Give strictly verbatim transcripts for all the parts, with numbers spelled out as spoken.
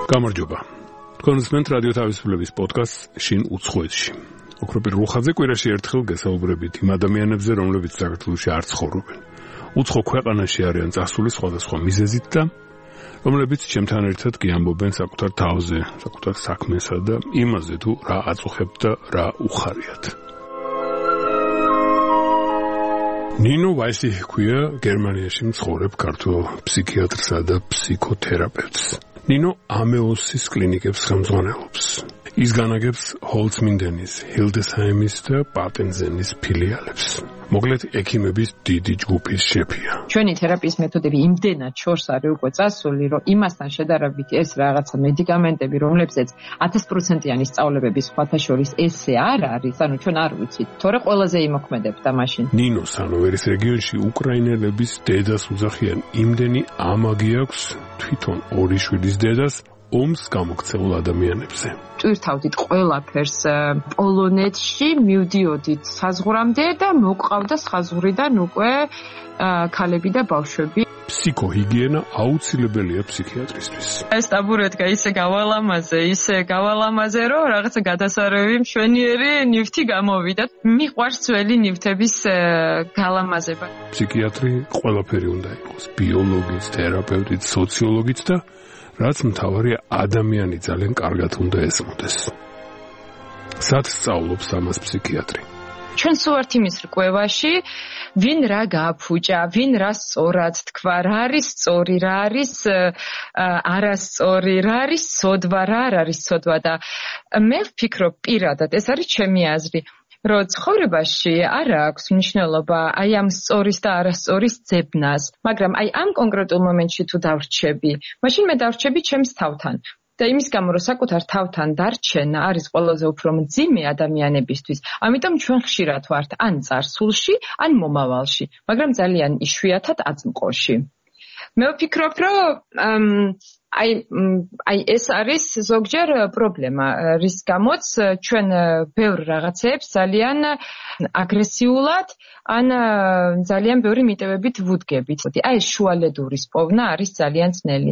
გამარჯობა. თქვენსმენთ რადიო თავისუფლების პოდკასტ შინ უცხოეთში. ოქროპირ რუხაძე კვირაში ერთხელ გესაუბრებით იმ ადამიანებზე, რომლებიც საქართველოში არ ცხოვრობენ. უცხო ქვეყანაში არიან წასული სხვადასხვა მიზეზით და რომლებიც ჩემთან ერთად გიამბობენ საკუთარ თავზე, საკუთარ საქმესა და იმაზე თუ რა აწუხებთ და რა უხარიათ. ნინო ვაისი ქვია გერმანიაში მცხოვრებ ქართველ ფსიქიატრსა და ფსიქოთერაპევტს. ნინო ამეოსის კლინიკებს ხელმძღვანელობს. ის განაგებს ჰოლცმინდენის, ჰილდესჰაიმის და პატენზენის ფილიალებს. მოკლედ ექიმების დიდი ჯგუფის შეფია. ჩვენი თერაპიის მეთოდები იმდენად შორს არის უკვე წასული, რომ იმასთან შედარებით ეს რაღაცა მედიკამენტები, რომლებზეც ათას პროცენტიანი სწავლებების სხვათა შორის ესე არ არის, ანუ ჩვენ არ ვიცით, თორე ყველაზე იმოქმედებდა მაშინ. ნინო სანოვერის რეგიონში უკრაინელების დედას უძახიან იმდენი ამაგი აქვს თვითონ ორი შვილის დედას ომს გამოქცეულ ადამიანებზე. ტვირთავდით ყველაფერს პოლონეთში, მივდიოდით საზღვრამდე და მოყავდა საზღვრიდან უკვე ქალები და ბავშვები. ფსიქოჰიგიენა აუცილებელია ფსიქიატრისთვის. ეს ტაბურეტკა ისე გავალამაზე, ისე გავალამაზე, რომ რაღაცა გადასარევი მშვენიერი ნივთი გამოვიდა. მიყვარს ძველი ნივთების გალამაზება. ფსიქიატრი ყველაფერი უნდა იყოს, ბიოლოგიც, თერაპევტიც, სოციოლოგიც და რაც მთავარია, ადამიანი ძალიან კარგად უნდა ესმოდეს. სად სწავლობს ამას ფსიქიატრი? ჩვენ სულ ვართ იმის რკვევაში, ვინ რა გააფუჭა, ვინ რა სწორად თქვა, რა არის სწორი, რა არის არასწორი, რა არის სოდვა, რა არ არის სოდვა და მე ვფიქრობ პირადად, ეს არის ჩემი აზრი, რომ ცხოვრებაში არ აქვს მნიშვნელობა აი ამ სწორის და არასწორის ძებნას, მაგრამ აი ამ კონკრეტულ მომენტში თუ დავრჩები, მაშინ მე დავრჩები ჩემს თავთან. და იმის გამო, რომ საკუთარ თავთან დარჩენა არის ყველაზე უფრო მძიმე ადამიანებისთვის. ამიტომ ჩვენ ხშირად ვართ ან წარსულში, ან მომავალში, მაგრამ ძალიან იშვიათად აწმყოში. მე ვფიქრობ, რომ აი აი ეს არის ზოგჯერ პრობლემა, რის გამოც ჩვენ ბევრ რაღაცებს ძალიან აგრესიულად ან ძალიან ბევრი მიტევებით ვუდგებით. აი ეს შუალედურის პოვნა არის ძალიან ძნელი.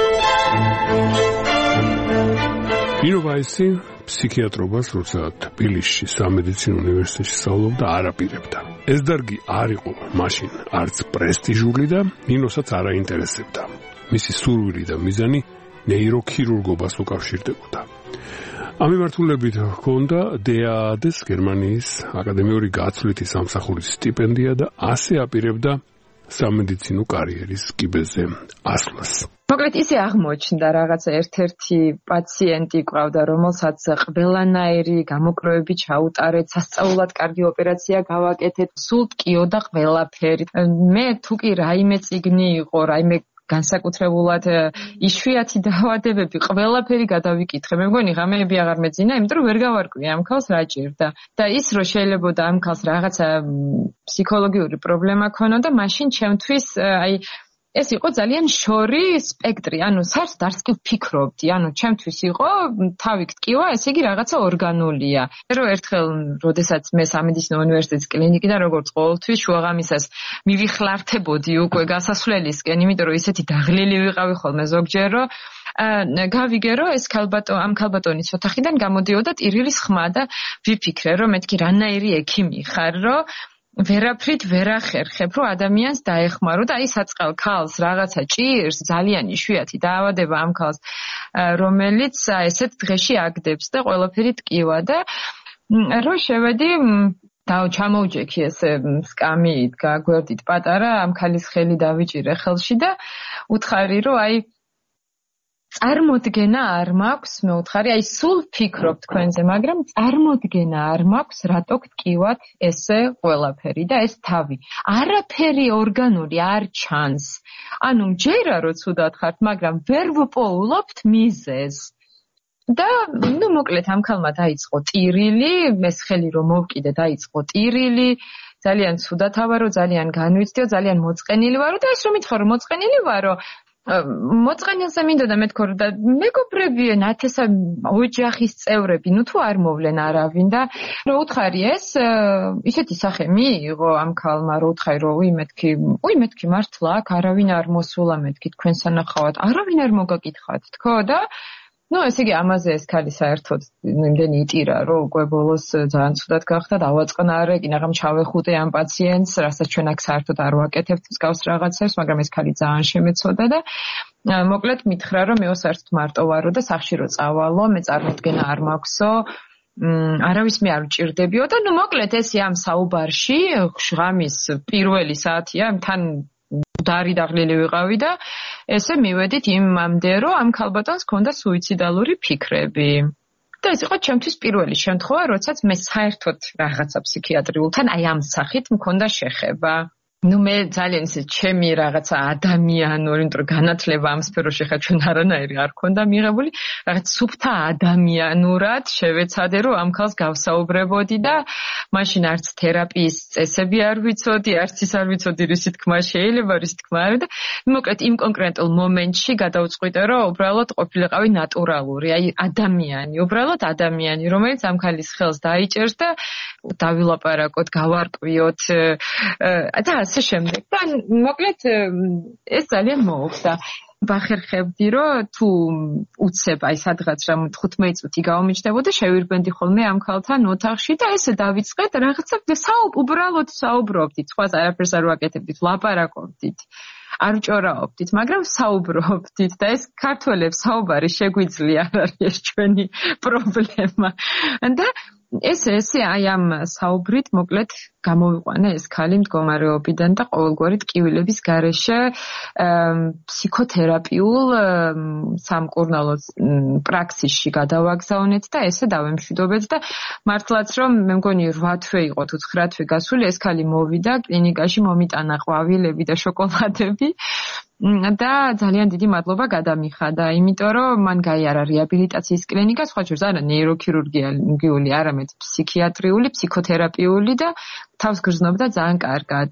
ნინო ვაისი ფსიქიატრობას, როცა თბილისში სამედიცინო უნივერსიტეტში სწავლობდა, არ აპირებდა. ეს დარგი არ იყო მაშინ არც პრესტიჟული და ნინოსაც არ აინტერესებდა. მისი სურვილი და მიზანი ნეიროქირურგობას უკავშირდებოდა. ამ მიმართულებით ჰქონდა დე ა ად-ს გერმანიის აკადემიური გაცვლითი სამსახურის სტიპენდია და ასე აპირებდა სამედიცინო კარიერის კიბეზე ასვლას. მოკლედ ისე აღმოჩნდა რაღაცა ერთ-ერთი პაციენტი ყავდა, რომელსაც ყველანაირი გამოკვლევები ჩაუტარეთ, სასწაულად კარგი ოპერაცია გავაკეთეთ, სულ ტკიოდა ყველაფერი. მე თუ კი რაიმე წიგნი იყო, რაიმე განსაკუთრებულად იშვიათი დაავადებები, ყველაფერი გადავიკითხე. მე მგონი ღამეები აღარ მეძინა, იმიტომ რომ ვერ გავარკვია ამ ქალს რა ჭირდა. და ის რომ შეიძლება ამ ქალს რაღაცა ფსიქოლოგიური პრობლემა ქონოდა, მაშინ ჩემთვის აი ეს იყო ძალიან შორი სპექტრი, ანუ სარს დარს კი ვფიქრობდი, ანუ ჩემთვის იყო თავი გტკივა, ესე იგი რაღაცა ორგანულია. რომ ერთხელ, როდესაც მე სამედიცინო უნივერსიტეტის კლინიკიდან როგორც ყოველთვის შუაღამისას მივიხლართებოდი უკვე გასასვლელისკენ, იმიტომ რომ ისეთი დაღლილი ვიყავი ხოლმე ზოგჯერ, რომ გავიგე, რომ ეს ქალბატონი, ამ ქალბატონის ოთახიდან გამოდიოდა ტირილის ხმა და ვიფიქრე, რომ მეთქი რანაირი ექიმი ხარ, რომ ვერაფრით ვერ ახერხებ, რომ ადამიანს დაეხმარო და აი საწყალ ქალს რაღაცა ჭირს, ძალიან იშვიათი დაავადება ამ ქალს, რომელიც ესეთ დღეში აგდებს და ყველაფერი ტკივა და რო შევედი და ჩამოვჯექი ესე სკამით, გაგვერდით პატარა ამ ქალის ხელი დავიჭირე ხელში და უთხარი, რომ აი წარმოდგენა არ მაქვს, მე უთხარი, აი სულ ფიქრობ თქვენზე, მაგრამ წარმოდგენა არ მაქვს, რატო გტკივათ ესე ყველაფერი და ეს თავი. არაფერი ორგანული არ ჩანს. ანუ ჯერა რო ცუდად ხართ, მაგრამ ვერ ვპოულობთ მიზეზს. და ნუ მოკლედ ამ ქალმა დაიწყო ტირილი, ეს ხელი რომ მოვკიდე დაიწყო ტირილი, ძალიან ცუდად ავარო, ძალიან განვიცდიო, ძალიან მოწყენილი ვარო და ეს რომ მითხრა რომ მოწყენილი ვარო, მოწყენილზე მინდოდა მეთქო და მეგობრები ნათესა ოჯახის წევრები ნუ თუ არ მოვლენ არავინ და რო უთხარი ეს ისეთი სახე მიიღო ამ ქალმა რო უთხარი რომ უი მეთქი უი მეთქი მართლა აქ არავინ არ მოსულა მეთქი თქვენ სანახავად არავინ არ მოგაკითხათ თქო და ნუ ესე იგი ამაზე ეს ქალი საერთოდ იმდენი იტირა, რომ უკვე ბოლოს ძალიან ცუდად გახდა, დავაწყნა არა, კინაღამ ჩავეხუტე ამ პაციენტს, რასაც ჩვენ აქ საერთოდ არ ვაკეთებთ მსგავს რაღაცებს, მაგრამ ეს ქალი ძალიან შემეცოდა და მოკლედ მითხრა, რომ მეო საერთოდ მარტო ვარო და სახში რო წავალო, მე წარმოდგენა არ მაქვსო, არავის მე არ ვჭირდებიო და ნუ მოკლედ ესე ამ საუბარში ღამის პირველი საათია, თან დარი დაღლილი ვიყავი და ესე მივედით იმამდე, რომ ამ ქალბატონს ჰქონდა სუიციდალური ფიქრები. და ეს იყო ჩემთვის პირველი შემთხვევა, როდესაც მე საერთოდ რაღაცა ფსიქიატრიულთან აი ამ სახით მქონდა შეხება. ნუ მე ძალიან ისე ჩემი რაღაცა ადამიანური, იმიტომ რომ განათლება ამ სფეროში ხა ჩვენ არანაირი არ ქონდა მიღებული, რაღაც სუფთა ადამიანურად შევეცადე, რომ ამ ქალს გავსაუბრებოდი და მაშინ არც თერაპიის წესები არ ვიცოდი, არც ის არ ვიცოდი, რისი თქმა შეიძლება, რისი თქმა არა და მოკლედ იმ კონკრეტულ მომენტში გადავწყვიტე, რომ უბრალოდ ყოფილიყავი ნატურალური, აი ადამიანი, უბრალოდ ადამიანი, რომელიც ამ ქალის ხელს დაიჭერს და დავილაპარაკოთ, გავარკვიოთ და ასე შემდეგ. და მოკლედ ეს ძალიან მოუხდა. ვახერხებდი, რომ თუ უცებ აი სადღაც რამ თხუთმეტი წუთი გავამიჯდებოდა, შევირბენდი ხოლმე ამ ქალთან ოთახში და ესე დავიწყეთ რაღაცა საუბ უბრალოდ საუბრობდით, სხვას არაფერს არ ვაკეთებდით, ლაპარაკობდით. არ ვჭორაობდით, მაგრამ საუბრობდით და ეს ქართველებს საუბარი შეგვიძლია, არ არის ეს ჩვენი პრობლემა. და ეს ესე აი ამ საუბრით მოკლედ გამოვიყვანა ეს ქალი მდგომარეობიდან და ყოველგვარი ტკივილების გარეშე ფსიქოთერაპიულ სამკურნალო პრაქსისში გადავაგზავნეთ და ესე დავემშვიდობეთ და მართლაც რომ მე მგონი რვა თვე იყო თუ ცხრა თვე გასული ეს ქალი მოვიდა კლინიკაში მომიტანა ყვავილები და შოკოლადები და ძალიან დიდი მადლობა გადამიხადა, იმიტომ რომ მან გაიარა რეაბილიტაციის კლინიკა, სხვა შორის არა ნეიროქირურგიული, არამედ ფსიქიატრიული, ფსიქოთერაპიული და თავს გრძნობდა ძალიან კარგად.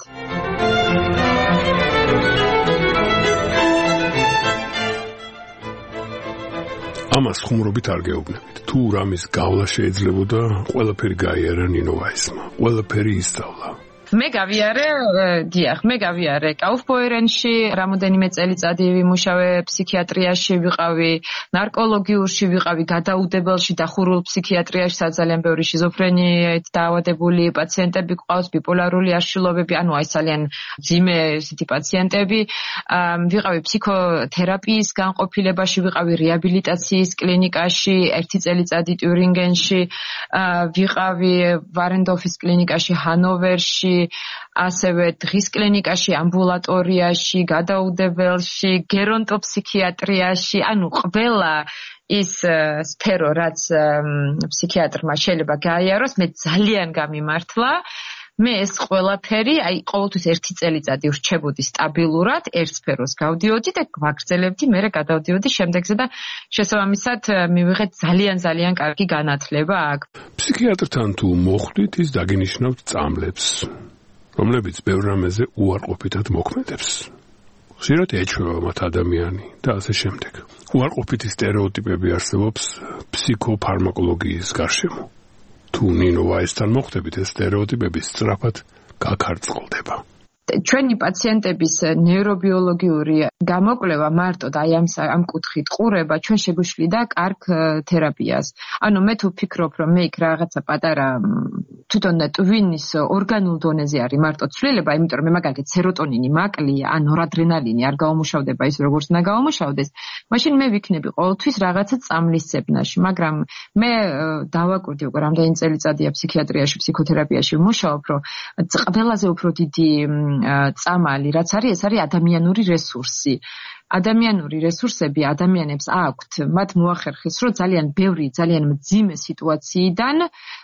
ამას ხუმრობით არ გეუბნებით. თუ რამის გავლა შეიძლებოდა, ყველაფერი გაიარა ნინოვაისმა, ყველაფერი ისწავლა. მე გავიარე, დიახ, მე გავიარე კაუფბოიერენში, რამოდენიმე წელიწადი ვიმუშავე ფსიქიატრიაში, ვიყავი ნარკოლოგიურში, ვიყავი გადაუდებელში, დახურულ ფსიქიატრიაში, ძალიან ბევრი შიზოფრენიით დაავადებული პაციენტები გვყავს, ბიპოლარული აშლილობები, ანუ აი ძალიან ძიმე ესეთი პაციენტები, ვიყავი ფსიქოთერაპიის განყოფილებაში, ვიყავი რეაბილიტაციის კლინიკაში, ერთი წელიწადი ტიურინგენში, ვიყავი ვარენდორფის კლინიკაში, ჰანოვერში, ასევე დღის კლინიკაში, ამბულატორიაში, გადაუდებელში, გერონტოფსიქიატრიაში, ანუ ყველა ის სფერო, რაც ფსიქიატრმა შეიძლება გაიაროს, მე ძალიან გამიმართლა. მე ეს ყველაფერი, აი ყოველთვის ერთი წელიწადი ვრჩებოდი სტაბილურად, ერთ სფეროს გავდიოდი და ვაგრძელებდი, მერე გადავდიოდი შემდეგზე და შესაბამისად მივიღეთ ძალიან ძალიან კარგი განათლება აქ. ფსიქიატრთან თუ მოხვდით, ის დაგინიშნავთ წამლებს, რომლებიც ბევრ რამეზე უარყოფითად მოქმედებს. ხშირად ეჩვევა მათ ადამიანი და ასე შემდეგ. უარყოფითი სტერეოტიპები არსებობს ფსიქოფარმაკოლოგიის გარშემო. თუ ნინოვაისთან მოხვდებით, ეს სტერეოტიპები სწრაფად გაქარწყლდება. ჩვენი პაციენტების ნეირობიოლოგიური გამოკვლევა მარტო და აი ამ ამ კუთხით ყურება ჩვენ შეგვიშლიდა კარგ თერაპიას. ანუ მე თუ ვფიქრობ, რომ მე იქ რაღაცა პატარა თვითონ ტვინის ორგანულ დონეზე არის მარტო ცვლილება, იმიტომ რომ მე მაგალითად სეროტონინი მაკლია, ან ნორადრენალინი არ გაუმუშავდება ის როგორც უნდა გაუმუშავდეს, მაშინ მე ვიქნები ყოველთვის რაღაცა წამლის ცებნაში, მაგრამ მე დავაკვირდი უკვე რამდენი წელიწადია ფსიქიატრიაში, ფსიქოთერაპიაში ვმუშაობ, რომ ყველაზე უფრო დიდი წამალი, რაც არის, ეს არის ადამიანური რესურსი. ადამიანური რესურსები ადამიანებს აქვთ, მათ მოახერხეს, რომ ძალიან ბევრი, ძალიან მძიმე სიტუაციიდან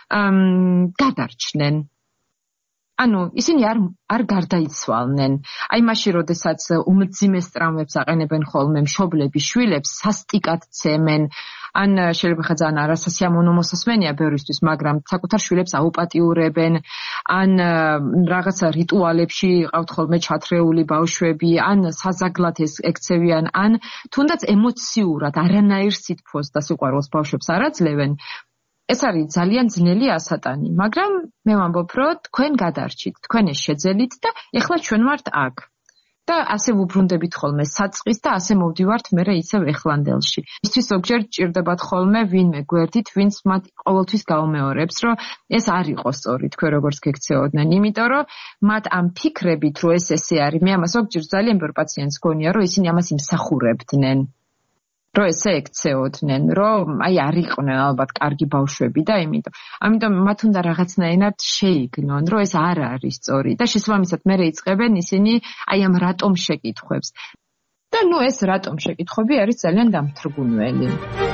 გადარჩნენ. ანუ ისინი არ არ გარდაიცვალნენ. აი მაშინ, როდესაც უმძიმეს ტრამვებს აყენებენ ხოლმე მშობლები შვილებს, სასტიკად ცემენ, ან შეიძლება ხა ძალიან არასასიამოვნო მოსასმენია ბევრისთვის, მაგრამ საკუთარ შვილებს აუპატიურებენ, ან რაღაცა რიტუალებში ყავთ ხოლმე ჩათრეული ბავშვები, ან საზაგლად ექცევიან, ან თუნდაც ემოციურად არანაირ სითბოს და სიყვარულს ბავშვებს არ აძლევენ. ეს არის ძალიან ძნელი ასატანი, მაგრამ მე ვამბობ, რომ თქვენ გადარჩით, თქვენ ეს შეძელით და ეხლა ჩვენ ვართ აქ. და ასე ვუბრუნდებით ხოლმე საწყის და ასე მოვდივართ მერე ისევ ეხლანდელში. Ისთვის ზოგჯერ ჭირდებათ ხოლმე ვინმე გვერდით, ვინც მათ ყოველთვის გაუმეორებს, რომ ეს არ იყო სწორი თქვენ როგორც გექცეოდნენ, იმიტომ რომ მათ ამ ფიქრებით, რომ ეს ესე არის, მე ამას ზოგჯერ ძალიან ბევრ პაციენტს გონია, რომ ისინი ამას იმსახურებდნენ. რომ ესე ექცეოდნენ, რომ აი არ იყვნენ ალბათ კარგი ბავშვები და იმიტომ. ამიტომ მათ უნდა რაღაცნაირად შეიგნონ, რომ ეს არ არის სწორი და შესაბამისად მერე იწყებენ ისინი აი ამ რატომ შეკითხვებს. და ნუ ეს რატომ შეკითხვები არის ძალიან დამთრგუნველი.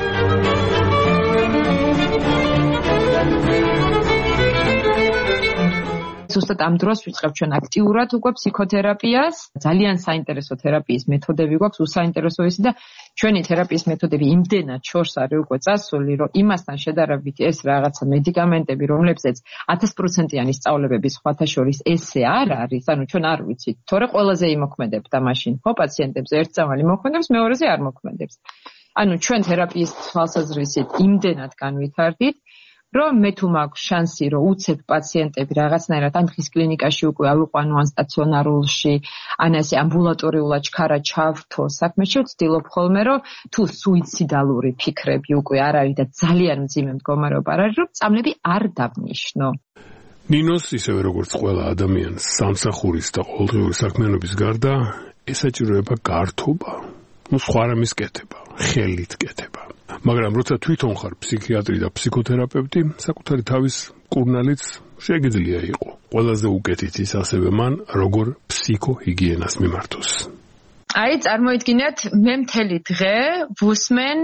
ზუსტად ამ დროს ვიწყებ ჩვენ აქტიურად უკვე ფსიქოთერაპიას. ძალიან საინტერესო თერაპიის მეთოდები გვაქვს, უსაინტერესო ისი და ჩვენი თერაპიის მეთოდები იმდენად შორს არის უკვე წასული, რომ იმასთან შედარებით ეს რაღაცა მედიკამენტები, რომლებზეც ათას პროცენტიანი სწავლებები სხვათა შორის ესე არ არის, ანუ ჩვენ არ ვიცით, თორე ყველაზე იმოქმედებდა მაშინ, ხო, პაციენტებზე ერთ წამალი მოქმედებს, მეორეზე არ მოქმედებს. ანუ ჩვენ თერაპიის თვალსაზრისით იმდენად განვითარდით, რომ მე თუ მაქვს შანსი, რომ უცებ პაციენტები რაღაცნაირად ან ხის კლინიკაში უკვე ავიყვანო ან სტაციონარულში, ან ასე ამბულატორიულად ჩქარა ჩავრთო საქმეში, ვცდილობ ხოლმე, რომ თუ სუიციდალური ფიქრები უკვე არ არის და ძალიან მძიმე მდგომარეობა არ არის, რომ წამლები არ დავნიშნო. ნინოს ისევე როგორც ყველა ადამიანს სამსახურის და ყოველდღიური საქმიანობის გარდა ესაჭიროება გართობა, ну სხვა რამის კეთება, ხელით კეთება. მაგრამ როცა თვითონ ხარ ფსიქიატრი და ფსიქოთერაპევტი, საკუთარი თავის კურნალიც შეგიძლია იყო. ყველაზე უკეთით ის ასევე მან, როგორ ფსიქოჰიგიენას მიმართოს. აი, წარმოიდგინეთ, მე მთელი დღე ვუსმენ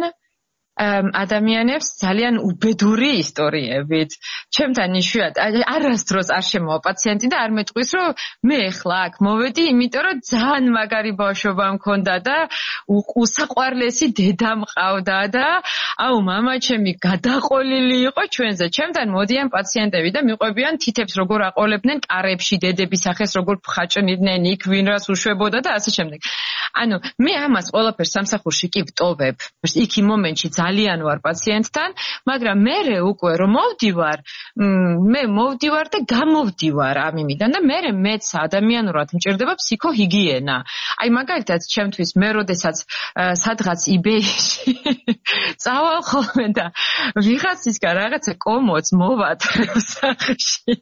ადამიანებს ძალიან უბედური ისტორიებით. ჩემთან იშვიათად არასდროს არ შემოვა პაციენტი და არ მეტყვის, რომ მე ახლა აქ მოვედი, იმიტომ რომ ძალიან მაგარი ბავშვობა მქონდა და უსაყვარლესი დედა მყავდა და აუ მამა ჩემი გადაყოლილი იყო ჩვენზე. ჩემთან მოდიან პაციენტები და მიყვებიან თითებს როგორ აყოლებდნენ კარებში, დედების სახეს როგორ ფხაჭნიდნენ, იქ ვინ რას უშვებოდა და ასე შემდეგ. ანუ მე ამას ყველაფერს სამსახურში კი ვტოვებ. იქ იმ მომენტში ძალიან ვარ პაციენტთან, მაგრამ მე უკვე რომ მოვდივარ, მე მოვდივარ და გამოვდივარ ამ იმიდან და მე მეც ადამიანურად მჭირდება ფსიქოჰიგიენა. აი მაგალითად, ჩემთვის მე როდესაც სადღაც eBay-ში წავალ ხოლმე და ვიღაცისგან რაღაცა კომოც მოვატრევ სახში.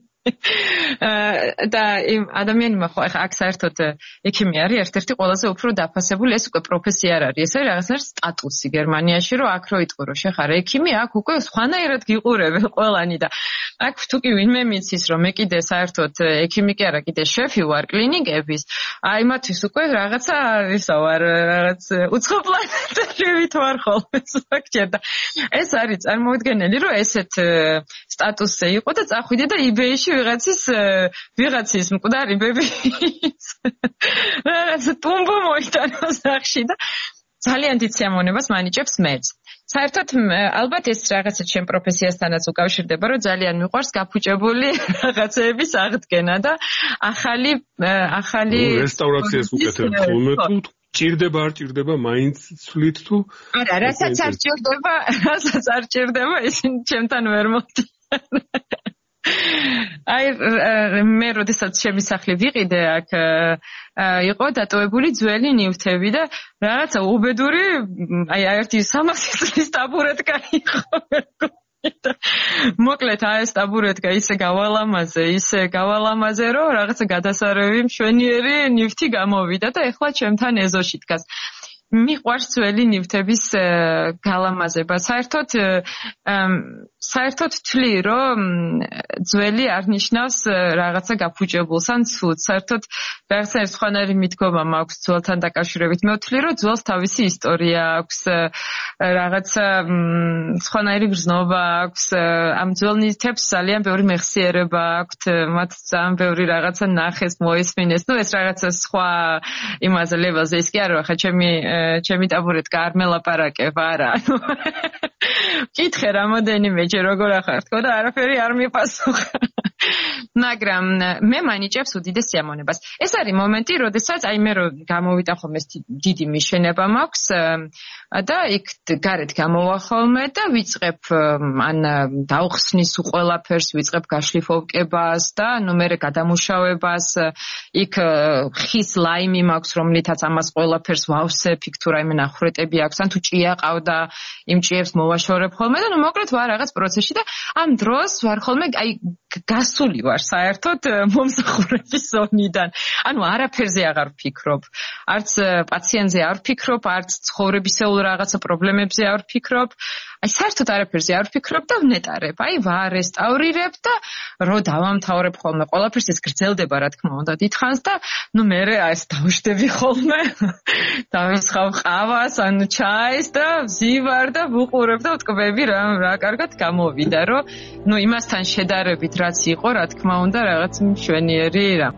და იმ ადამიანმა ხო ახლა აქ საერთოდ ექიმი არის ერთ-ერთი ყველაზე უფრო დაფასებული, ეს უკვე პროფესია არ არის, ეს არის რაღაცნაირ სტატუსი გერმანიაში, რომ აქ რო იტყვი, რომ შეხარ ექიმი, აქ უკვე სხვანაირად გიყურებენ ყველანი და აქ თუ კი ვინმე მიცის, რომ მე კიდე საერთოდ ექიმი კი არა, კიდე შეფი ვარ კლინიკების, აი მათთვის უკვე რაღაცა ისა ვარ, რაღაც უცხოპლანეტარივით ვარ ხოლმე ზოგჯერ და ეს არის წარმოუდგენელი, რომ ესეთ სტატუსზე იყო და წახვიდე და eBay-ში ვიღაცის ვიღაცის მკვდარი ბებიის რაღაცა ტუმბო მოიტანა სახში და ძალიან დიდ სიამოვნებას მანიჭებს მეც. საერთოდ ალბათ ეს რაღაცა ჩემ პროფესიასთანაც უკავშირდება, რომ ძალიან მიყვარს გაფუჭებული რაღაცეების აღდგენა და ახალი ახალი რესტავრაციას უკეთებ ხოლმე თუ ჭირდება არ ჭირდება მაინც ცვლით თუ არა, რასაც არ ჭირდება, რასაც არ ჭირდება, ისინი ჩემთან ვერ მოდიან. აი მე როდესაც ჩემი სახლი ვიყიდე, აქ იყო დატოვებული ძველი ნივთები და რაღაცა უბედური, აი ერთი სამასი წლის ტაბურეტკა იყო. მოკლედ აი ეს ტაბურეტკა ისე გავალამაზე, ისე გავალამაზე, რომ რაღაცა გადასარევი მშვენიერი ნივთი გამოვიდა და ეხლა ჩემთან ეზოში დგას. მიყვარს ძველი ნივთების გალამაზება. საერთოდ საერთოდ თვლი, რომ ძველი არ ნიშნავს რაღაცა გაფუჭებულს ან ცუდს. საერთოდ რაღაცა სხვანაირი მიდგომა მაქვს ძველთან დაკავშირებით. მე ვთვლი, რომ ძველს თავისი ისტორია აქვს, რაღაცა სხვანაირი გრძნობა აქვს. ამ ძველ ნივთებს ძალიან ბევრი მეხსიერება აქვთ, მათ ძალიან ბევრი რაღაცა ნახეს, მოისმინეს. ნუ ეს რაღაცა სხვა იმაზე ლეველზე ის კი არა, ხა ჩემი ჩემი ტაბურეტკა არ მელაპარაკებ, არა. კითხე რამოდენიმეჯერ როგორ ახარ თქო და არაფერი არ მიპასუხა. მაგრამ მე მაინიჭებს უდიდეს სიამოვნებას. ეს არის მომენტი, როდესაც აი მე რო გამოვიდა ხოლმე დიდი მიშენება მაქვს და იქ გარეთ გამოვა ხოლმე და ვიწყებ ან დაუხსნის უყველაფერს, ვიწყებ გაშლიფოვკებას და ნუ მე გადამუშავებას, იქ ხის ლაიმი მაქვს, რომლითაც ამას ყველაფერს ვავსებ, იქ თუ რაიმე ნახვრეტები აქვს, ან თუ ჭია ყავდა, იმ ჭიებს მოვაშორებ ხოლმე და ნუ მოკლედ ვარ რაღაც პროცესში და ამ დროს ვარ ხოლმე აი გასული ვარ საერთოდ მომსახურების ზონიდან. ანუ არაფერზე აღარ ვფიქრობ. არც პაციენტზე არ ვფიქრობ, არც ცხოვრებისეულ რაღაცა პრობლემებზე არ ვფიქრობ. აი საერთოდ არაფერზე არ ვფიქრობ და ვნეტარებ. აი ვარესტავრირებ და რო დავამთავრებ ხოლმე ყველაფერს ეს გრძელდება რა თქმა უნდა დიდხანს და ნუ მე აი ეს დავშდები ხოლმე. დავისხავ ყავას ან ჩაის და ვზივარ და ვუყურებ და ვტკბები რა რა კარგად გამოვიდა რომ ნუ იმასთან შედარებით რაც იყო რა თქმა უნდა რაღაც მშვენიერი რა.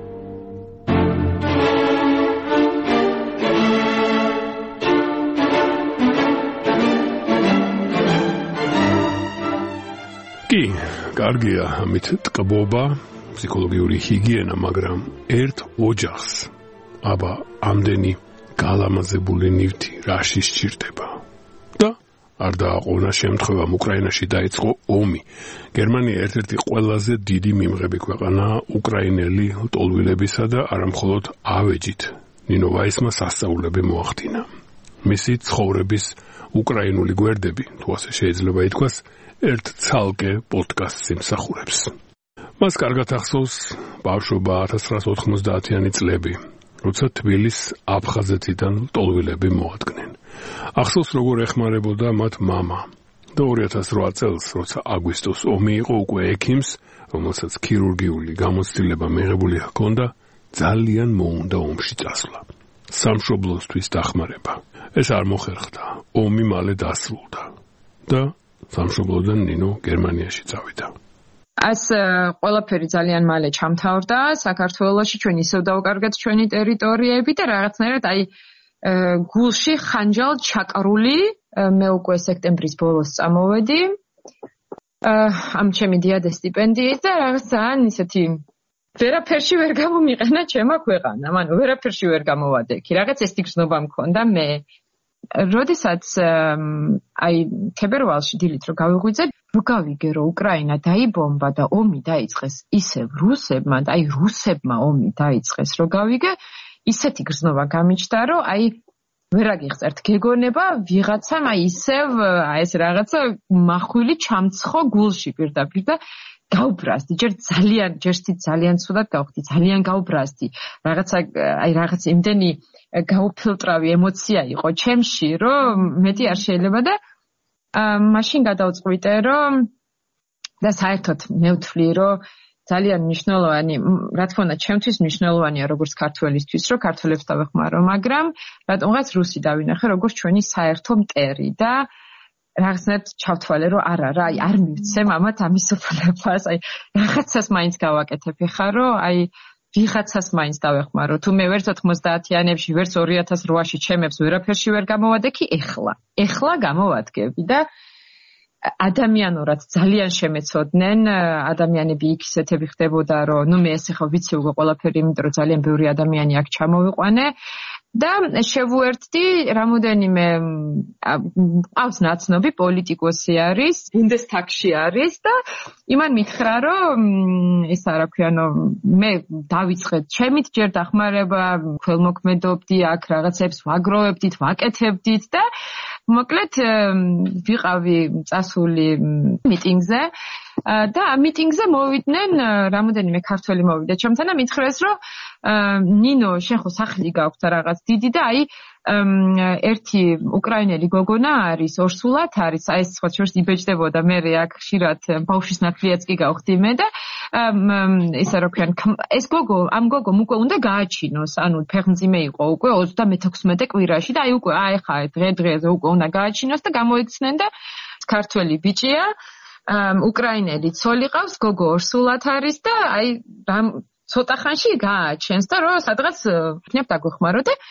კი, კარგია ამით ტკბობა, ფსიქოლოგიური ჰიგიენა, მაგრამ ერთ ოჯახს აბა ამდენი გალამაზებული ნივთი რაში სჭირდება? და არ დააყოვნა შემთხვევამ უკრაინაში დაიწყო ომი. გერმანია ერთ-ერთი ყველაზე დიდი მიმღები ქვეყანაა უკრაინელი ლტოლვილებისა და არამხოლოდ ავეჯით ნინო ვაისმა სასწაულები მოახდინა. მისი ცხოვრების უკრაინული გვერდები, თუ ასე შეიძლება ითქვას, ერთ ცალკე პოდკასტს იმსახურებს. მას კარგად ახსოვს ბავშვობა ათას ცხრაას ოთხმოცდაათიანი წლები, როცა თბილისს აფხაზეთიდან ლტოლვილები მოადგნენ. ახსოვს როგორ ეხმარებოდა მათ მამა და ორი ათას რვა წელს, როცა აგვისტოს ომი იყო, უკვე ექიმს, რომელსაც ქირურგიული გამოცდილება მიღებული ჰქონდა, ძალიან მოუნდა ომში წასვლა. სამშობლოსთვის დახმარება. ეს არ მოხერხდა. ომი მალე დასრულდა და სამშობლოდან ნინო გერმანიაში წავიდა. ას ყველაფერი ძალიან მალე ჩამთავრდა საქართველოში, ჩვენ ისევ დავკარგეთ ჩვენი ტერიტორიები და რაღაცნაირად აი გულში ხანჯალ ჩაკრული მე უკვე სექტემბრის ბოლოს წამოვედი ამ ჩემი დიადეს სტიპენდიით და რაღაც ძალიან ისეთი ვერაფერში ვერ გამომიყენა ჩემო ქვეყანამ, ანუ ვერაფერში ვერ გამოვადექი. რაღაც ეს გრძნობა მქონდა მე. როდესაც აი თებერვალში დილით რო გავიღვიძე, რო გავიგე რომ უკრაინა დაიბომბა და ომი დაიწყეს ისევ რუსებმა და აი რუსებმა ომი დაიწყეს, რო გავიგე, ისეთი გრძნობა გამიჩნდა, რომ აი ვერ აგიხსერთ გეგონება ვიღაცამ აი ისევ აი ეს რაღაცა მახვილი ჩამცხო გულში პირდაპირ და გავბრაზდი, ჯერ ძალიან ჯერსი ძალიან ცუდად გავხდი, ძალიან გავბრაზდი. რაღაცა აი რაღაც იმდენი გაუფილტრავი ემოცია იყო ჩემში, რომ მეტი არ შეიძლება და მაშინ გადავწყვიტე, რომ და საერთოდ მე ვთვლი, რომ ძალიან მნიშვნელოვანი, რა თქმა უნდა, ჩემთვის მნიშვნელოვანია როგორც ქართველისთვის, რომ ქართველებს დავეხმარო, მაგრამ რატომღაც რუსი დავინახე, როგორც ჩვენი საერთო მტერი და რაღაცნაირად ჩავთვალე, რომ არა, რა, აი არ მივცემ ამათ ამის უფლებას, აი რაღაცას მაინც გავაკეთებ ხა, რომ აი ვიღაცას მაინც დავეხმარო. თუ მე ვერც ოთხმოცდაათიანებში, ვერც ორი ათას რვაში ჩემებს ვერაფერში ვერ გამოვადექი, ეხლა. ეხლა გამოვადგები და ადამიანურად ძალიან შემეცოდნენ, ადამიანები იქ ისეთები ხდებოდა, რომ ნუ მე ეს ახლა ვიცი უკვე ყველაფერი, იმიტომ რომ ძალიან ბევრი ადამიანი აქ ჩამოვიყვანე და შევუერთდი რამოდენიმე ყავს ნაცნობი პოლიტიკოსი არის, ბუნდესტაგში არის და იმან მითხრა, რომ ის არა ქვიანო, მე დავიწყეთ ჩემით ჯერ დახმარება, ქველმოქმედობდი აქ რაღაცებს ვაგროვებდით, ვაკეთებდით და მოკლედ ვიყავი წასული მიტინგზე და ამ მიტინგზე მოვიდნენ რამოდენიმე ქართველი მოვიდა ჩემთან და მითხრეს, რომ ნინო, შენ ხო სახლი გაქვს რაღაც დიდი და აი ერთი უკრაინელი გოგონა არის, ორსულად არის, აი ეს სხვა შორს იბეჭდებოდა მე აქ ხშირად ბავშვის ნათლიაც კი გავხდი მე და ისა რა ქვიან ეს გოგო, ამ გოგომ უკვე უნდა გააჩინოს, ანუ ფეხმძიმე იყო უკვე ოცდამეთექვსმეტე კვირაში და აი უკვე აი ხა დღე დღეზე უკვე უნდა გააჩინოს და გამოიქცნენ და ქართველი ბიჭია, უკრაინელი ცოლი ყავს, გოგო ორსულად არის და აი ცოტა ხანში გააჩენს და რომ სადღაც ვქნებ დაგვეხმარო და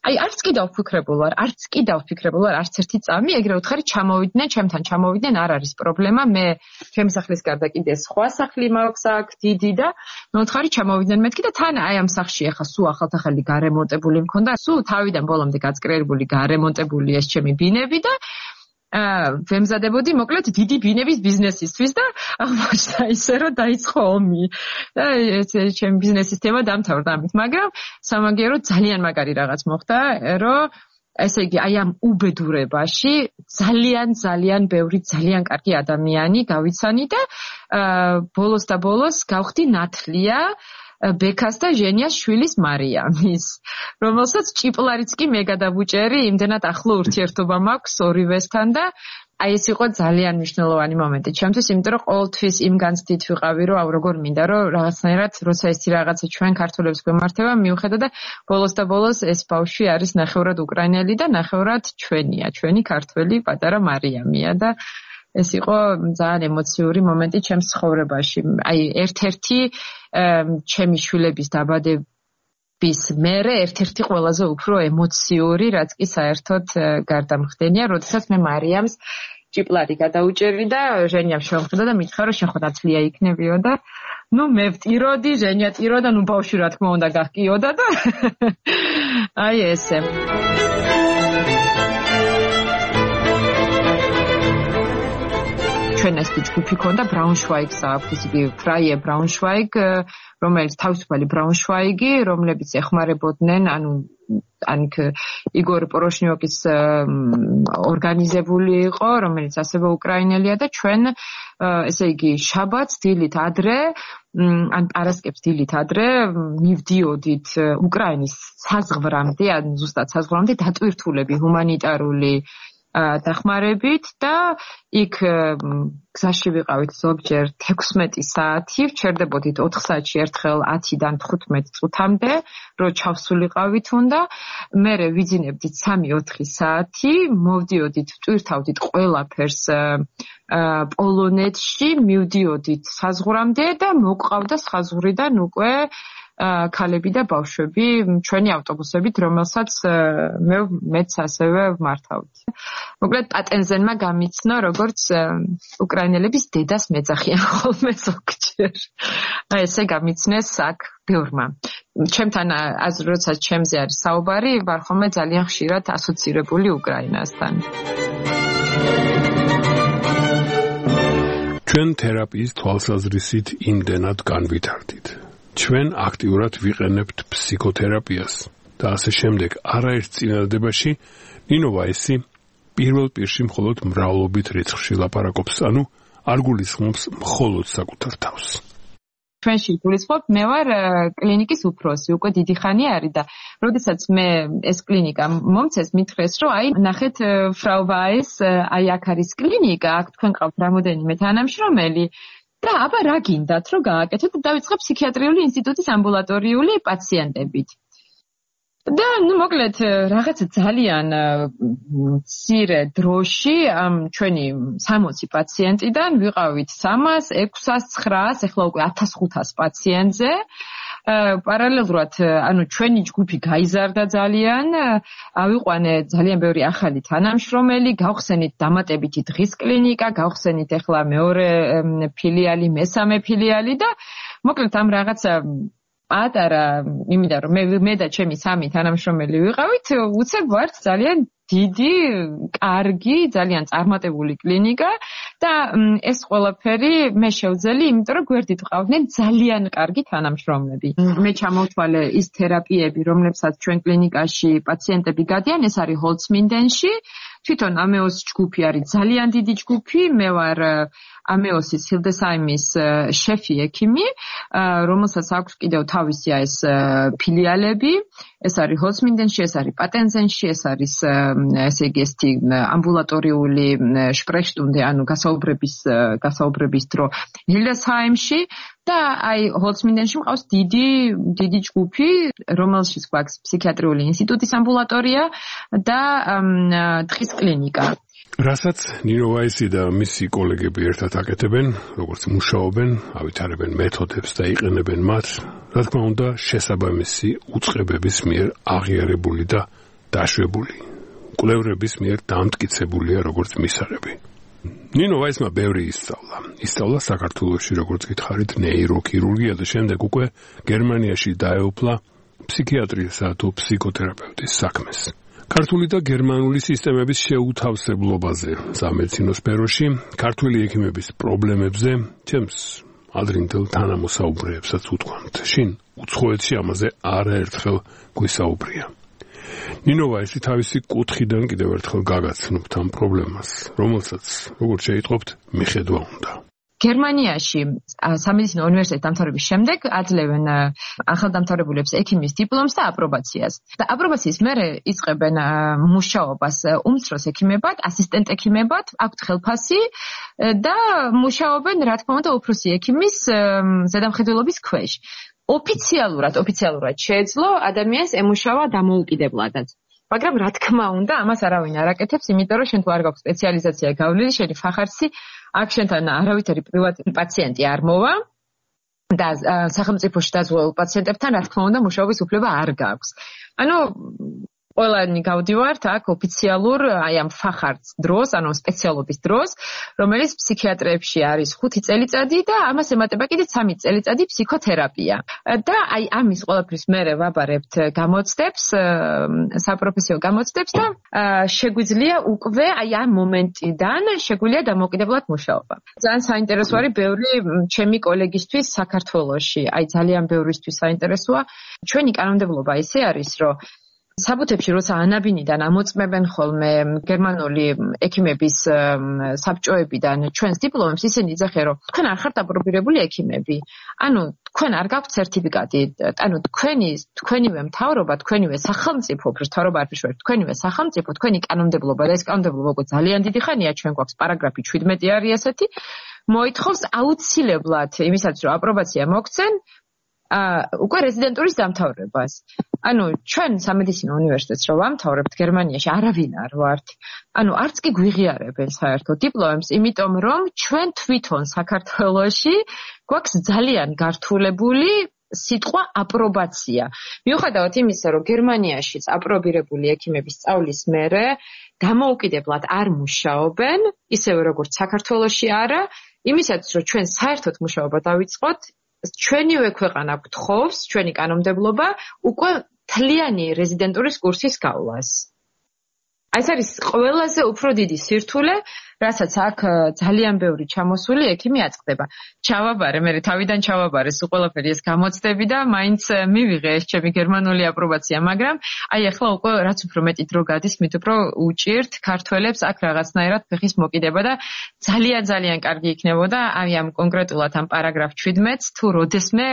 აი არც კი დავფიქრებულ ვარ, არც კი დავფიქრებულ ვარ არც ერთი წამი, ეგრე უთხარი ჩამოვიდნენ, ჩემთან ჩამოვიდნენ, არ არის პრობლემა, მე ჩემი სახლის გარდა კიდე სხვა სახლი მაქვს აქ, დიდი და მე უთხარი ჩამოვიდნენ მეთქი და თან აი ამ სახლში ახლა სულ ახალ-ახალი გარემონტებული მქონდა, სულ თავიდან ბოლომდე გაწკრერებული გარემონტებული ეს ჩემი ბინები და აა ვემზადებოდი მოკლედ დიდი ბინების ბიზნესისთვის და აღმოჩნდა ისე რომ დაიწყო ომი და ეს ჩემი ბიზნესის თემა დამთავრდა ამით, მაგრამ სამაგიეროდ ძალიან მაგარი რაღაც მოხდა, რომ ესე იგი აი ამ უბედურებაში ძალიან ძალიან ბევრი ძალიან კარგი ადამიანი გავიცანი და აა ბოლოს და ბოლოს გავხდი ნათლია ბექას და ჟენიას შვილის მარიამის, რომელსაც ჭიპლარიც კი მე გადავუჭერი, იმდენად ახლო ურთიერთობა მაქვს ორივესთან და აი ეს იყო ძალიან მნიშვნელოვანი მომენტი ჩემთვის, იმიტომ რომ ყოველთვის იმ განცდით ვიყავი, რომ აუ როგორ მინდა, რომ რაღაცნაირად როცა ეს რაღაცა ჩვენ ქართველებს გვემართება, მივხედა და ბოლოს და ბოლოს ეს ბავშვი არის ნახევრად უკრაინელი და ნახევრად ჩვენია, ჩვენი ქართველი პატარა მარიამია და ეს იყო ძალიან ემოციური მომენტი ჩემს ცხოვრებაში. აი ერთ-ერთი ჩემი შვილების დაბადების მერე ერთ-ერთი ყველაზე უფრო ემოციური, რაც კი საერთოდ გარდამხდენია, როდესაც მე მარიამს ჭიპლარი გადაუჭერი და ჟენიამ შევხვდა და მითხრა, რომ შენ ხო ნათლია იქნებიო და ნუ მე ვტიროდი, ჟენია ტიროდა, ნუ ბავშვი რა თქმა უნდა გახკიოდა და აი ესე. ჩვენ ეს ჯგუფი ქონდა ბრაუნშვაიგს აქვს, ის იგი ფრაიე ბრაუნშვაიგ, რომელიც თავისუფალი ბრაუნშვაიგი, რომლებიც ეხმარებოდნენ, ანუ ანიკ იგორ პოროშნიოკის ორგანიზებული იყო, რომელიც ასევე უკრაინელია და ჩვენ ესე იგი შაბათს დილით ადრე, ან პარასკევს დილით ადრე მივდიოდით უკრაინის საზღვრამდე, ან ზუსტად საზღვრამდე დატვირთულები ჰუმანიტარული დახმარებით და იქ გზაში ვიყავით ზოგჯერ თექვსმეტი საათი, ვჩერდებოდით ოთხ საათში ერთხელ ათიდან თხუთმეტ წუთამდე, რომ ჩავსულიყავით უნდა, მერე ვიძინებდით სამი ოთხი საათი, მოვდიოდით, ვტვირთავდით ყველაფერს პოლონეთში, მივდიოდით საზღვრამდე და მოყავდა საზღვრიდან უკვე ქალები და ბავშვები ჩვენი ავტობუსებით, რომელსაც მე მეც ასევე მართავდი. მოკლედ პატენზენმა გამიცნო, როგორც უკრაინელების დედას მეძახიან ხოლმე ზოგჯერ. აი ესე გამიცნეს აქ ბევრმა. ჩემთან როდესაც ჩემზე არის საუბარი, ვარ ხოლმე ძალიან ხშირად ასოცირებული უკრაინასთან. ჩვენ თერაპიის თვალსაზრისით იმდენად განვითარდით. ჩვენ აქტიურად ვიყენებთ ფსიქოთერაპიას და ასე შემდეგ. არაერთ წინადადებაში ნინო ვაისი პირველ პირში მხოლოდ მრავლობით რიცხვში ლაპარაკობს, ანუ არ გულისხმობს მხოლოდ საკუთარ თავს. ჩვენში გულისხმობ, მე ვარ კლინიკის უფროსი, უკვე დიდი ხანი არის და როდესაც მე ეს კლინიკა მომწეს, მითხრეს, რომ აი ნახეთ ფრაუ ვაის, აი აქ არის კლინიკა, აქ თქვენ ყავთ რამოდენიმე თანამშრომელი და აბა რა გინდათ, რომ გააკეთოთ და დავიწყე ფსიქიატრიული ინსტიტუტის ამბულატორიული პაციენტებით. და ნუ მოკლედ რაღაც ძალიან მცირე დროში ამ ჩვენი სამოცი პაციენტიდან ვიყავით სამას, ექვსას, ცხრაას, ეხლა უკვე ათას ხუთას პაციენტზე. პარალელურად, ანუ ჩვენი ჯგუფი გაიზარდა ძალიან, ავიყვანე ძალიან ბევრი ახალი თანამშრომელი, გავხსენით დამატებითი დღის კლინიკა, გავხსენით ეხლა მეორე ფილიალი, მესამე ფილიალი და მოკლედ ამ რაღაცა პატარა, იმიტომ რომ მე მე და ჩემი სამი თანამშრომელი ვიყავით, უცებ ვართ ძალიან დიდი, კარგი, ძალიან წარმატებული კლინიკა და ეს ყველაფერი მე შევძელი, იმიტომ რომ გვერდით ყავდნენ ძალიან კარგი თანამშრომლები. მე ჩამოვთვალე ის თერაპიები, რომლებსაც ჩვენ კლინიკაში პაციენტები გადიან, ეს არის ჰოლცმინდენში. თვითონ ამეოს ჯგუფი არის ძალიან დიდი ჯგუფი, მე ვარ ამეოსის ჰილდესაიმის შეფი ექიმი, რომელსაც აქვს კიდევ თავისი ეს ფილიალები, ეს არის ჰოლცმინდენში, ეს არის პატენზენში, ეს არის ესე იგი ესეთი ამბულატორიული შპრეშტუნდე, ანუ გასაუბრების გასაუბრების დრო ჰილდესაიმში და აი ჰოლცმინდენში მყავს დიდი დიდი ჯგუფი, რომელშიც გვაქვს ფსიქიატრიული ინსტიტუტის ამბულატორია და დღის კლინიკა. რასაც ნინო ვაისი და მისი კოლეგები ერთად აკეთებენ, როგორც მუშაობენ, ავითარებენ მეთოდებს და იყენებენ მათ, რა თქმა უნდა, შესაბამისი უწყებების მიერ აღიარებული და დაშვებული, კვლევრების მიერ დამტკიცებულია როგორც მისაღები. ნინო ვაისმა ბევრი ისწავლა. ისწავლა საქართველოში, როგორც გითხარით, ნეიროქირურგია და შემდეგ უკვე გერმანიაში დაეუფლა ფსიქიატრიასა თუ ფსიქოთერაპევტის საქმეს. ქართული და გერმანული სისტემების შეუთავსებლობაზე სამედიცინო სფეროში, ქართული ექიმების პრობლემებზე, ჩემს ადრინდელ თანამოსაუბრეებსაც უთქვამთ. შინ უცხოეთში ამაზე არაერთხელ გვისაუბრია. ნინო ვაისი თავისი კუთხიდან კიდევ ერთხელ გაგაცნობთ ამ პრობლემას, რომელსაც, როგორც შეიტყობთ, მიხედვა უნდა. გერმანიაში სამედიცინო უნივერსიტეტის დამთავრების შემდეგ აძლევენ ახალდამთავრებულებს ექიმის დიპლომს და აპრობაციას. და აპრობაციის მერე იწყებენ მუშაობას უმცროს ექიმებად, ასისტენტ ექიმებად, აქვთ ხელფასი და მუშაობენ, რა თქმა უნდა, უფროსი ექიმის ზედამხედველობის ქვეშ. ოფიციალურად, ოფიციალურად შეეძლო ადამიანს ემუშავა დამოუკიდებლადაც. მაგრამ რა თქმა უნდა, ამას არავინ არ აკეთებს, იმიტომ რომ შენ თუ არ გაქვს სპეციალიზაცია გავლილი, შენი ფახარცი აქ შენთან არავითარი პრივატული პაციენტი არ მოვა და სახელმწიფოში დაზღვეულ პაციენტებთან რა თქმა უნდა მუშაობის უფლება არ გაქვს. ანუ ყველანი გავდივართ აქ ოფიციალურ აი ამ ფახარც დროს, ანუ სპეციალობის დროს, რომელიც ფსიქიატრებში არის ხუთი წელიწადი და ამას ემატება კიდე სამი წელიწადი ფსიქოთერაპია. და აი ამის ყველაფრის მერე ვაბარებთ გამოცდებს, საპროფესიო გამოცდებს და შეგვიძლია უკვე აი ამ მომენტიდან შეგვიძლია დამოუკიდებლად მუშაობა. ძალიან საინტერესო არის ბევრი ჩემი კოლეგისთვის საქართველოში, აი ძალიან ბევრისთვის საინტერესოა. ჩვენი კანონმდებლობა ისე არის, რომ საბუთებში როცა ანაბინიდან ამოწმებენ ხოლმე გერმანული ექიმების საბჭოებიდან ჩვენს დიპლომებს, ისინი იძახიან, რომ თქვენ არ ხართ აპრობირებული ექიმები. ანუ თქვენ არ გაქვთ სერტიფიკატი, ანუ თქვენი თქვენივე მთავრობა, თქვენივე სახელმწიფო, უფრო მთავრობა არ ვიშვერთ, თქვენივე სახელმწიფო, თქვენი კანონმდებლობა და ეს კანონმდებლობა უკვე ძალიან დიდი ხანია, ჩვენ გვაქვს პარაგრაფი შვიდმეტი არის ესეთი, მოითხოვს აუცილებლად იმისაც, რომ აპრობაცია მოგცენ უკვე რეზიდენტურის დამთავრებას. ანუ ჩვენ სამედიცინო უნივერსიტეტს რო ვამთავრებთ გერმანიაში არავინ არ ვართ. ანუ არც კი გვიღიარებენ საერთოდ დიპლომებს, იმიტომ რომ ჩვენ თვითონ საქართველოში გვაქვს ძალიან გართულებული სიტყვა აპრობაცია. მიუხედავად იმისა, რომ გერმანიაშიც აპრობირებული ექიმების სწავლის მერე დამოუკიდებლად არ მუშაობენ, ისევე როგორც საქართველოში არა, იმისაც რომ ჩვენ საერთოდ მუშაობა დავიწყოთ, ჩვენივე ქვეყანა გთხოვს, ჩვენი კანონმდებლობა უკვე თლიანი რეზიდენტურის კურსის გავლას. ეს არის ყველაზე უფრო დიდი სირთულე, რასაც აქ ძალიან ბევრი ჩამოსული ექიმი აწყდება. ჩავაბარე, მე თავიდან ჩავაბარე სულ ყველაფერი ეს გამოცდები და მაინც მივიღე ეს ჩემი გერმანული აპრობაცია, მაგრამ აი ახლა უკვე რაც უფრო მეტი დრო გადის, მით უფრო უჭირთ ქართველებს აქ რაღაცნაირად ფეხის მოკიდება და ძალიან ძალიან კარგი იქნებოდა აი ამ კონკრეტულად ამ პარაგრაფ შვიდმეტს თუ როდესმე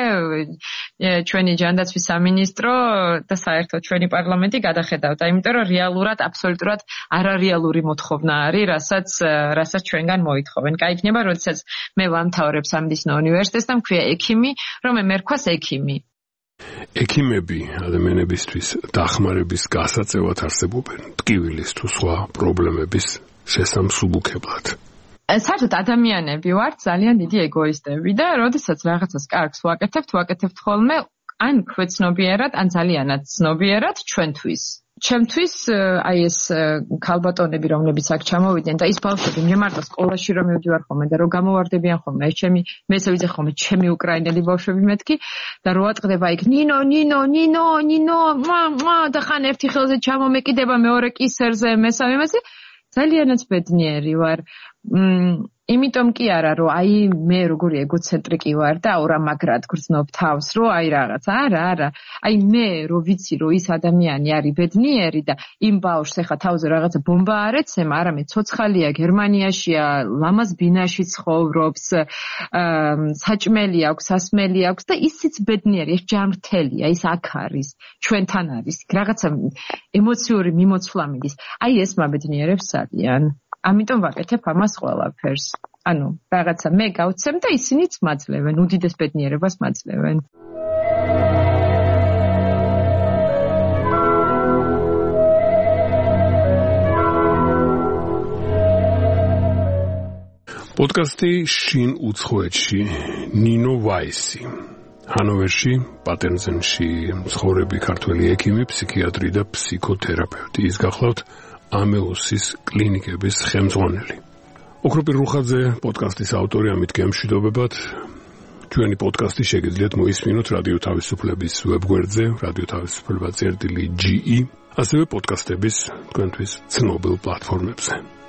ჩვენი ჯანდაცვის სამინისტრო და საერთოდ ჩვენი პარლამენტი გადახედავდა, იმიტომ რომ რეალურად აბსოლუტურად არარეალური მოთხოვნა არის, რასაც რასაც ჩვენგან მოითხოვენ. კაი იქნება, როდესაც მე ვამთავრებ სამედიცინო უნივერსიტეტს და მქვია ექიმი, რომ მე მერქვას ექიმი. ექიმები ადამიანებისთვის დახმარების გასაწევად არსებობენ ტკივილის თუ სხვა პრობლემების შესამსუბუქებლად. საერთოდ ადამიანები ვართ ძალიან დიდი ეგოისტები და როდესაც რაღაცას კარგს ვაკეთებთ, ვაკეთებთ ხოლმე ან ქვეცნობიერად, ან ძალიანაც ცნობიერად ჩვენთვის. ჩემთვის აი ეს ქალბატონები, რომლებიც აქ ჩამოვიდნენ და ის ბავშვები, მე მარტო სკოლაში რომ მივდივარ ხოლმე და რომ გამოვარდებიან ხოლმე, ეს ჩემი მეც ვიცი ხოლმე ჩემი უკრაინელი ბავშვები მეთქი და რო აწყდება იქ ნინო, ნინო, ნინო, ნინო, მა, მა და ხან ერთი ხელზე ჩამომეკიდება, მეორე კისერზე, მესამე მასე ძალიანაც ბედნიერი ვარ. იმიტომ კი არა, რომ აი მე როგორი ეგოცენტრიკი ვარ და აურამაგრად გრძნობ თავს, რომ აი რაღაც, არა, არა. აი მე რო ვიცი, რომ ის ადამიანი არის ბედნიერი და იმ ბავშვს ახლა თავზე რაღაცა ბომბა არ ეცემა, არამედ ცოცხალია, გერმანიაშია, ლამაზ ბინაში ცხოვრობს, საჭმელი აქვს, სასმელი აქვს და ისიც ბედნიერი, ეს ჯანმრთელია, ის აქ არის, ჩვენთან არის, რაღაცა ემოციური მიმოცვლა მიდის. აი ეს მაბედნიერებს ძალიან. ამიტომ ვაკეთებ ამას ყველაფერს. ანუ რაღაცა მე გავცემ და ისინიც მაძლევენ, უდიდეს ბედნიერებას მაძლევენ. პოდკასტი შინ უცხოეთში, ნინო ვაისი. ჰანოვერში, პატერნზენში მცხოვრები ქართველი ექიმი, ფსიქიატრი და ფსიქოთერაპევტი. ის გახლავთ ამელოსის კლინიკების ხელმძღვანელი. ოქროპირ რუხაძე პოდკასტის ავტორი, ამით გემშვიდობებათ. ჩვენი პოდკასტი შეგიძლიათ მოისმინოთ რადიო თავისუფლების ვებგვერდზე, რადიო თავისუფლება წერტილი ჯი ი, ასევე პოდკასტების თქვენთვის ცნობილ პლატფორმებზე.